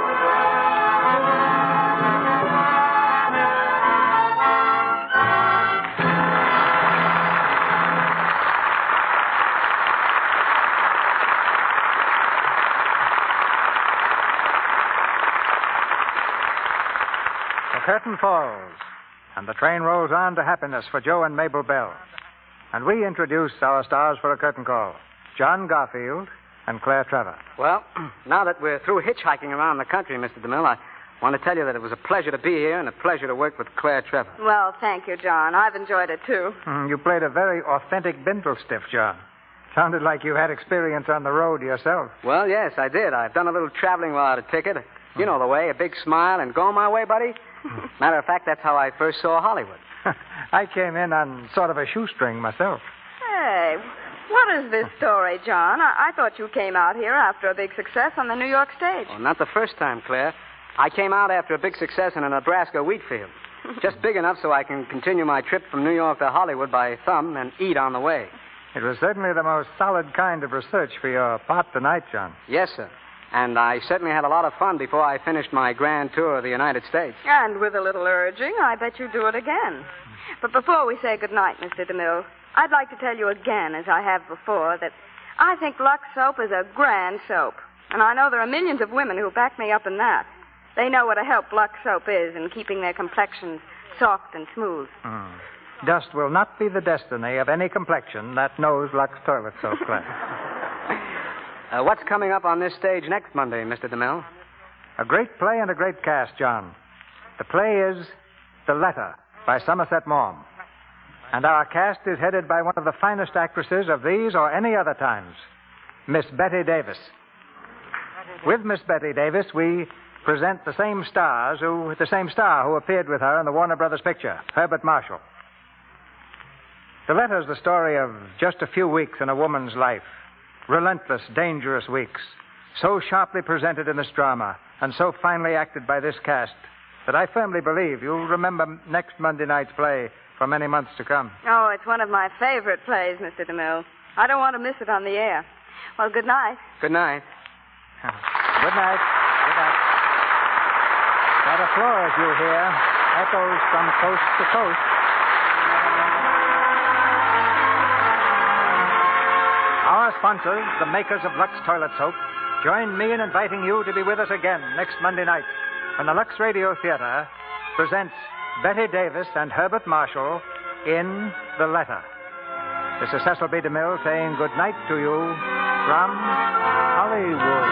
The curtain falls, and the train rolls on to happiness for Joe and Mabel Bell. And we introduce our stars for a curtain call, John Garfield and Claire Trevor. Well, now that we're through hitchhiking around the country, Mr. DeMille, I want to tell you that it was a pleasure to be here and a pleasure to work with Claire Trevor. Well, thank you, John. I've enjoyed it, too. You played a very authentic Bindlestiff, John. Sounded like you had experience on the road yourself. Well, yes, I did. I've done a little traveling without a ticket. You know the way, a big smile and going my way, buddy. Matter of fact, that's how I first saw Hollywood. I came in on sort of a shoestring myself. Hey, what is this story, John? I thought you came out here after a big success on the New York stage. Well, not the first time, Claire. I came out after a big success in a Nebraska wheat field. Just big enough so I can continue my trip from New York to Hollywood by thumb and eat on the way. It was certainly the most solid kind of research for your part tonight, John. Yes, sir. And I certainly had a lot of fun before I finished my grand tour of the United States. And with a little urging, I bet you'd do it again. But before we say goodnight, Mr. DeMille, I'd like to tell you again, as I have before, that I think Lux Soap is a grand soap. And I know there are millions of women who back me up in that. They know what a help Lux Soap is in keeping their complexions soft and smooth. Dust will not be the destiny of any complexion that knows Lux Toilet Soap, Claire. What's coming up on this stage next Monday, Mr. DeMille? A great play and a great cast, John. The play is The Letter by Somerset Maugham. And our cast is headed by one of the finest actresses of these or any other times, Miss Betty Davis. With Miss Betty Davis, we present the same star who appeared with her in the Warner Brothers picture, Herbert Marshall. The Letter is the story of just a few weeks in a woman's life. Relentless, dangerous weeks. So sharply presented in this drama and so finely acted by this cast that I firmly believe you'll remember next Monday night's play for many months to come. Oh, it's one of my favorite plays, Mr. DeMille. I don't want to miss it on the air. Well, good night. Good night. Good night. Good night. That applause you hear echoes from coast to coast. Our sponsors, the makers of Lux Toilet Soap, join me in inviting you to be with us again next Monday night when the Lux Radio Theater presents Betty Davis and Herbert Marshall in The Letter. This is Cecil B. DeMille saying good night to you from Hollywood.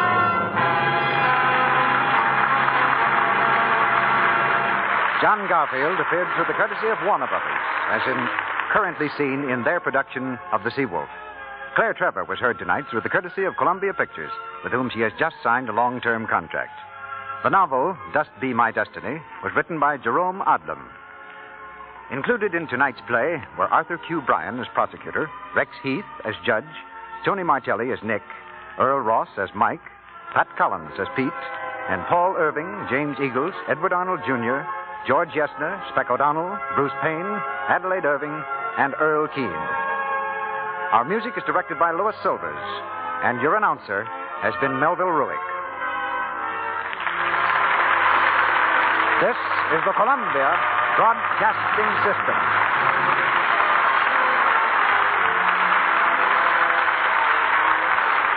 John Garfield appeared through the courtesy of Warner Brothers, as currently seen in their production of The Seawolf. Claire Trevor was heard tonight through the courtesy of Columbia Pictures, with whom she has just signed a long-term contract. The novel, Dust Be My Destiny, was written by Jerome Odlum. Included in tonight's play were Arthur Q. Bryan as prosecutor, Rex Heath as judge, Tony Martelli as Nick, Earl Ross as Mike, Pat Collins as Pete, and Paul Irving, James Eagles, Edward Arnold Jr., George Yesner, Speck O'Donnell, Bruce Payne, Adelaide Irving, and Earl Keane. Our music is directed by Louis Silvers, and your announcer has been Melville Ruick. This is the Columbia Broadcasting System.